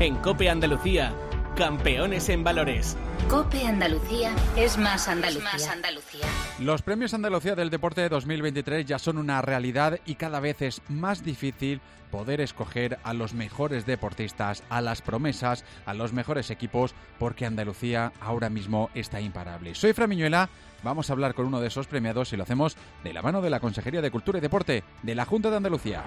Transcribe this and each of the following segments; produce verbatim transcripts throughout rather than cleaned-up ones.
En COPE Andalucía, campeones en valores. COPE Andalucía es más Andalucía. Es más Andalucía. Los premios Andalucía del Deporte dos mil veintitrés ya son una realidad y cada vez es más difícil poder escoger a los mejores deportistas, a las promesas, a los mejores equipos, porque Andalucía ahora mismo está imparable. Soy Fran Miñuela, vamos a hablar con uno de esos premiados y lo hacemos de la mano de la Consejería de Cultura y Deporte de la Junta de Andalucía.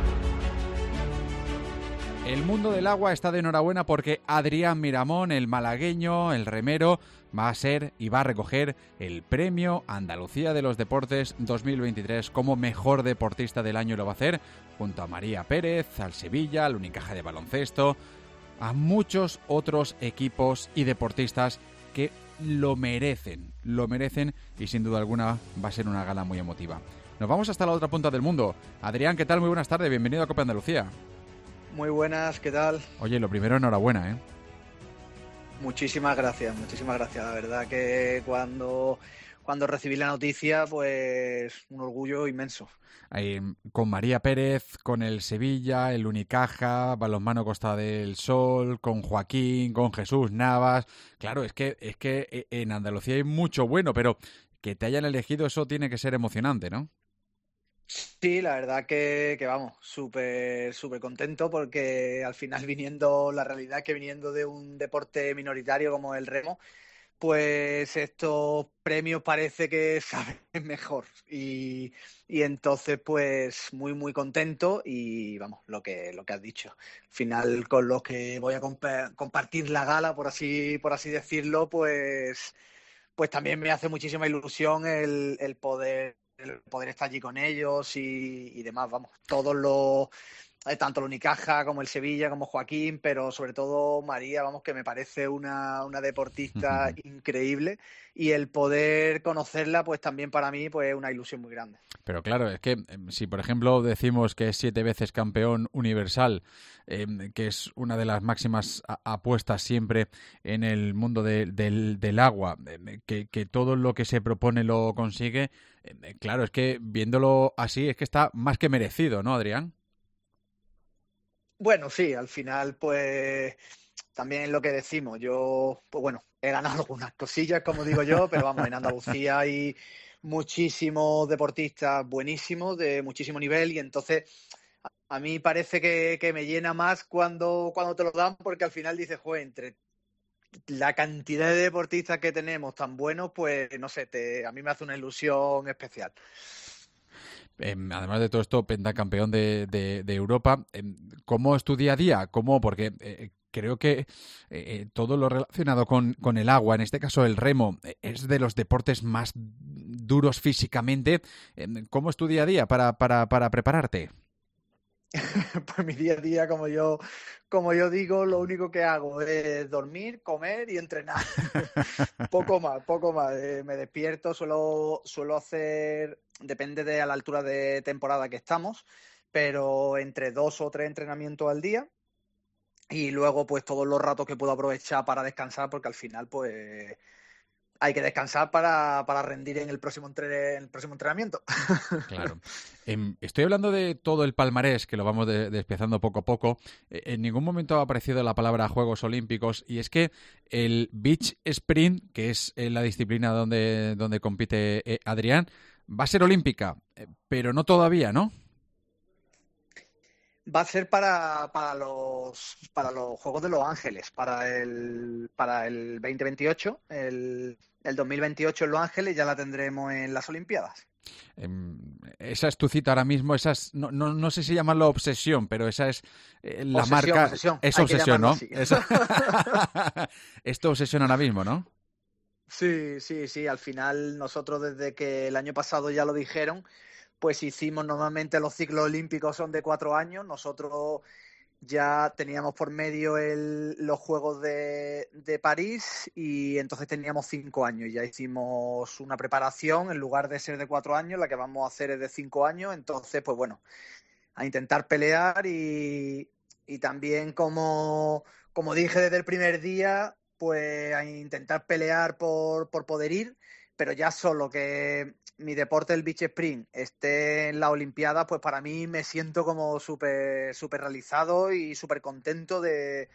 El mundo del agua está de enhorabuena porque Adrián Miramón, el malagueño, el remero, va a ser y va a recoger el Premio Andalucía de los Deportes dos mil veintitrés como mejor deportista del año. Lo va a hacer junto a María Pérez, al Sevilla, al Unicaja de baloncesto, a muchos otros equipos y deportistas que lo merecen, lo merecen y sin duda alguna va a ser una gala muy emotiva. Nos vamos hasta la otra punta del mundo. Adrián, ¿qué tal? Muy buenas tardes, bienvenido a COPE Andalucía. Muy buenas, ¿qué tal? Oye, lo primero, enhorabuena, ¿eh? Muchísimas gracias, muchísimas gracias. La verdad que cuando, cuando recibí la noticia, pues un orgullo inmenso. Eh, con María Pérez, con el Sevilla, el Unicaja, Balonmano Costa del Sol, con Joaquín, con Jesús Navas. Claro, es que, es que en Andalucía hay mucho bueno, pero que te hayan elegido eso tiene que ser emocionante, ¿no? Sí, la verdad que, que vamos, súper súper contento porque al final viniendo, la realidad es que viniendo de un deporte minoritario como el remo, pues estos premios parece que saben mejor y, y entonces pues muy muy contento y vamos, lo que lo que has dicho. Al final con los que voy a comp- compartir la gala, por así por así decirlo, pues pues también me hace muchísima ilusión el, el poder el poder estar allí con ellos y, y demás, vamos, todos los, eh, tanto el Unicaja como el Sevilla, como Joaquín, pero sobre todo María, vamos, que me parece una, una deportista increíble y el poder conocerla, pues también para mí, pues es una ilusión muy grande. Pero claro, es que si por ejemplo decimos que es siete veces campeón universal, eh, que es una de las máximas a- apuestas siempre en el mundo de, del, del agua, eh, que, que todo lo que se propone lo consigue, eh, claro, es que viéndolo así es que está más que merecido, ¿no, Adrián? Bueno, sí, al final, pues también es lo que decimos. Yo, pues bueno, he ganado algunas cosillas, como digo yo, pero vamos, en Andalucía hay muchísimos deportistas buenísimos, de muchísimo nivel, y entonces a, a mí parece que, que me llena más cuando, cuando te lo dan, porque al final dices, joder, entre la cantidad de deportistas que tenemos tan buenos, pues no sé, te, a mí me hace una ilusión especial. Eh, además de todo esto, pentacampeón de, de, de Europa. Eh, ¿Cómo es tu día a día? ¿Cómo? Porque eh, creo que eh, todo lo relacionado con, con el agua, en este caso el remo, eh, es de los deportes más duros físicamente. Eh, ¿Cómo es tu día a día para, para, para prepararte? Pues mi día a día, como yo, como yo digo, lo único que hago es dormir, comer y entrenar. Poco más, poco más. Eh, me despierto, suelo, suelo hacer, depende de a la altura de temporada que estamos, pero entre dos o tres entrenamientos al día. Y luego, pues todos los ratos que puedo aprovechar para descansar, porque al final, pues hay que descansar para, para rendir en el próximo, entre, en el próximo entrenamiento. Claro. Eh, estoy hablando de todo el palmarés, que lo vamos de, despiezando poco a poco. Eh, en ningún momento ha aparecido la palabra Juegos Olímpicos, y es que el Beach Sprint, que es eh, la disciplina donde, donde compite eh, Adrián, va a ser olímpica, eh, pero no todavía, ¿no? Va a ser para, para los para los Juegos de Los Ángeles, para el para el veinte veintiocho, el, el dos mil veintiocho en Los Ángeles ya la tendremos en las Olimpiadas. Eh, esa es tu cita ahora mismo, esa es, no, no, no sé si llamarlo obsesión, pero esa es eh, la Obsesión, marca. obsesión. Es Hay que obsesión, ¿no? llamarlo así. Esa... es tu obsesión ahora mismo, ¿no? Sí, sí, sí. Al final nosotros desde que el año pasado ya lo dijeron, pues hicimos normalmente los ciclos olímpicos son de cuatro años. Nosotros ya teníamos por medio el, los Juegos de, de París y entonces teníamos cinco años. Ya hicimos una preparación, en lugar de ser de cuatro años, la que vamos a hacer es de cinco años. Entonces, pues bueno, a intentar pelear y, y también como, como dije desde el primer día, pues a intentar pelear por, por poder ir, pero ya solo que mi deporte, el beach sprint, esté en la Olimpiada, pues para mí me siento como súper súper realizado y súper contento de,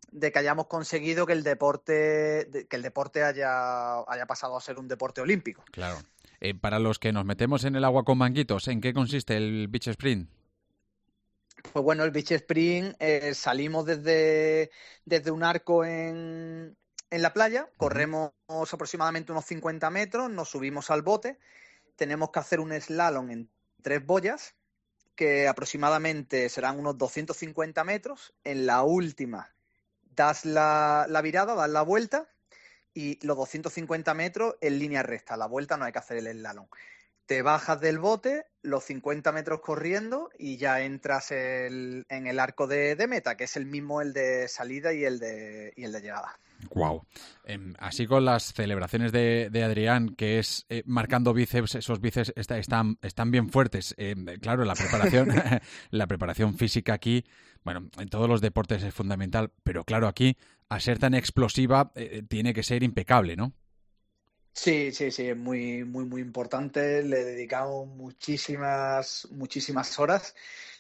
de que hayamos conseguido que el deporte, de, que el deporte haya, haya pasado a ser un deporte olímpico. Claro. Eh, para los que nos metemos en el agua con manguitos, ¿en qué consiste el beach sprint? Pues bueno, el beach sprint eh, salimos desde, desde un arco en, en la playa, corremos aproximadamente unos cincuenta metros, nos subimos al bote, tenemos que hacer un slalom en tres boyas, que aproximadamente serán unos doscientos cincuenta metros. En la última das la, la virada, das la vuelta, y los doscientos cincuenta metros en línea recta. La vuelta no hay que hacer el slalom. Te bajas del bote, los cincuenta metros corriendo, y ya entras el, en el arco de, de meta, que es el mismo el de salida y el de, y el de llegada. Wow. Eh, así con las celebraciones de, de Adrián, que es eh, marcando bíceps, esos bíceps está, están, están bien fuertes. Eh, claro, la preparación, la preparación física aquí, bueno, en todos los deportes es fundamental, pero claro, aquí, al ser tan explosiva, eh, tiene que ser impecable, ¿no? Sí, sí, sí, es muy, muy, muy importante. Le dedicamos muchísimas, muchísimas horas.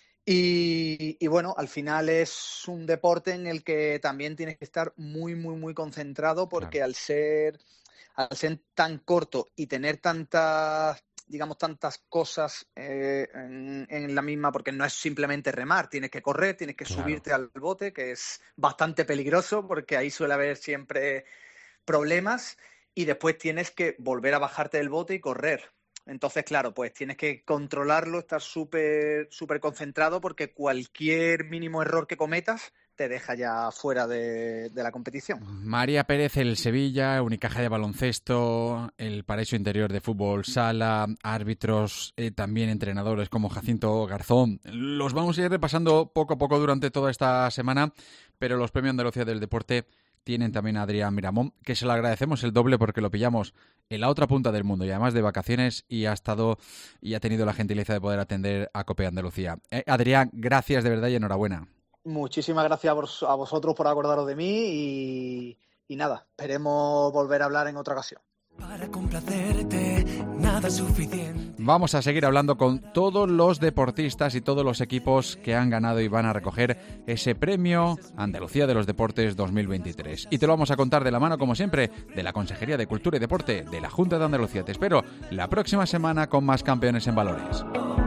Y, y bueno, al final es un deporte en el que también tienes que estar muy, muy, muy concentrado, porque claro, al ser, al ser tan corto y tener tantas, digamos, tantas cosas eh, en, en la misma, porque no es simplemente remar, tienes que correr, tienes que claro, subirte al bote, que es bastante peligroso, porque ahí suele haber siempre problemas. Y después tienes que volver a bajarte del bote y correr. Entonces, claro, pues tienes que controlarlo, estar súper súper concentrado, porque cualquier mínimo error que cometas te deja ya fuera de, de la competición. María Pérez, el Sevilla, Unicaja de baloncesto, el Paraíso Interior de fútbol sala, árbitros, eh, también entrenadores como Jacinto Garzón. Los vamos a ir repasando poco a poco durante toda esta semana, pero los Premios Andalucía del Deporte tienen también a Adrián Miramón, que se lo agradecemos el doble porque lo pillamos en la otra punta del mundo y además de vacaciones, y ha estado y ha tenido la gentileza de poder atender a COPE Andalucía. Eh, Adrián, gracias de verdad y enhorabuena. Muchísimas gracias a, vos, a vosotros por acordaros de mí y, y nada, esperemos volver a hablar en otra ocasión. Para complacerte, nada suficiente. Vamos a seguir hablando con todos los deportistas y todos los equipos que han ganado y van a recoger ese premio Andalucía de los Deportes dos mil veintitrés. Y te lo vamos a contar de la mano, como siempre, de la Consejería de Cultura y Deporte de la Junta de Andalucía. Te espero la próxima semana con más Campeones en Valores.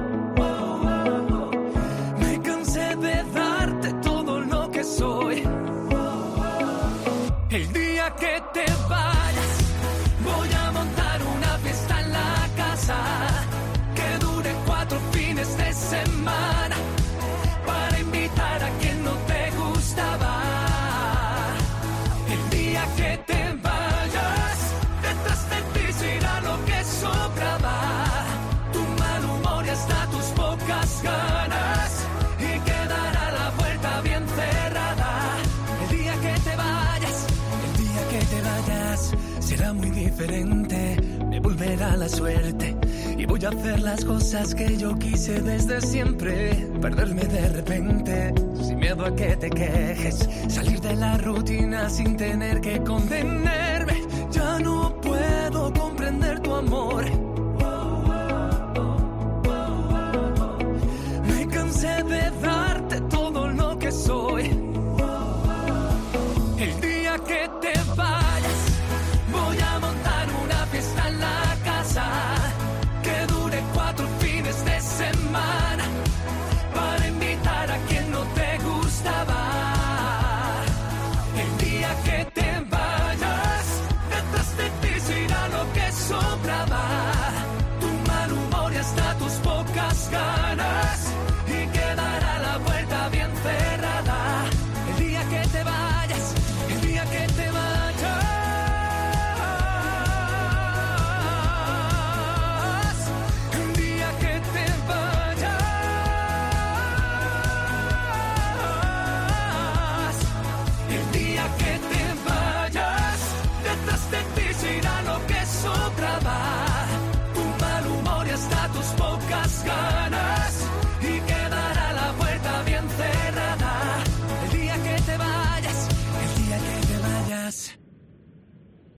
Me cansé de darte todo lo que soy. El día que te vayas, voy a montar una fiesta en la casa que dure cuatro fines de semana para invitar a quien no te gustaba. El día que te vayas, detrás de ti se irá lo que sobraba. Tu mal humor y hasta tus pocas ganas, y quedará la puerta bien cerrada. El día que te vayas, el día que te vayas, será muy diferente, me volverá la suerte y voy a hacer las cosas que yo quise desde siempre. Perderme de repente, sin miedo a que te quejes, salir de la rutina sin tener que contenerme. Ya no puedo comprender tu amor. Me cansé de dar